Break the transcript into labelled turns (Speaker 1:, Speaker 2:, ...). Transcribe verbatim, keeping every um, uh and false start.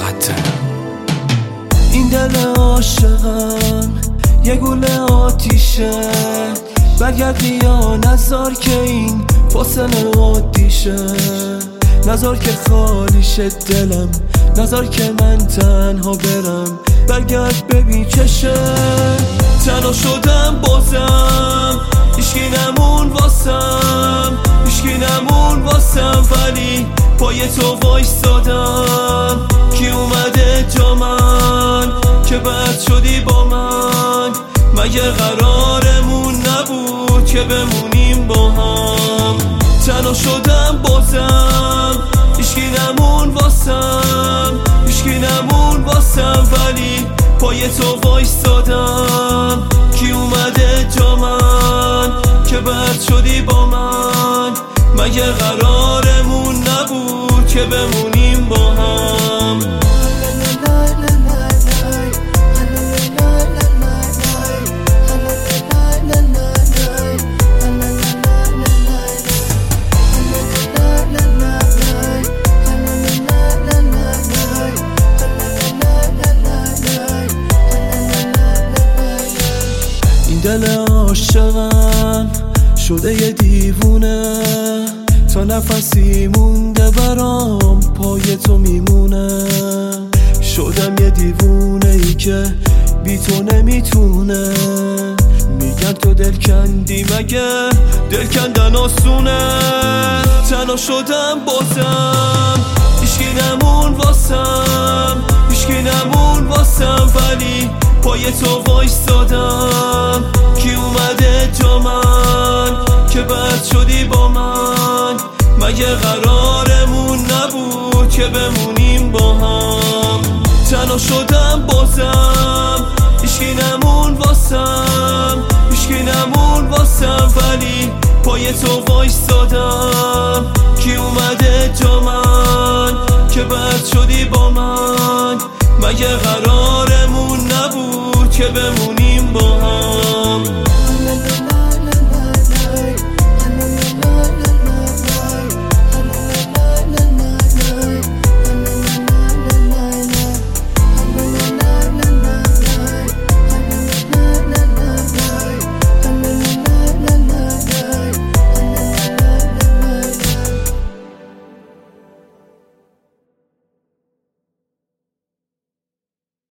Speaker 1: این دل عاشقم یه گوله آتیشه، برگردی یا نذار که این فاصله عادیشه، نذار که خالی شه دلم، نذار که من تنها برم، برگرد ببین چشه. تنها شدم بازم، هیچکی نمون واسم، هیچکی نمون واسم، ولی پای تو وایستادم. کی اومده جا من که بد شدی با من؟ مگه قرارمون نبود که بمونیم با هم؟ تنها شدم بازم، هیچکی نمون واسم، هیچکی نمون واسم، ولی پای تو وایستادم. کی اومده جا من که بد شدی با من؟ مگه قرارمون نبود که بمونیم با هم؟ دل عاشقم شده یه دیوونه، تا نفسی مونده برام پای تو میمونه. شدم یه دیوونه ای که بی تو نمیتونه، میگن تو دل کندی، مگه دل کندن آسونه؟ تنها شدم بازم، هیچکی نمون واسم، هیچکی نمون واسم، ولی پای تو وایستادم. کی اومده جا من که بد شدی با من؟ مگه قرارمون نبود که بمونیم با هم؟ تنها شدم بازم، هیچکی نمون واسم، هیچکی نمون واسم، ولی پای تو وایستادم. کی اومده جا من که بد شدی با من؟ مگه قرارمون نبود که بمونیم با هم؟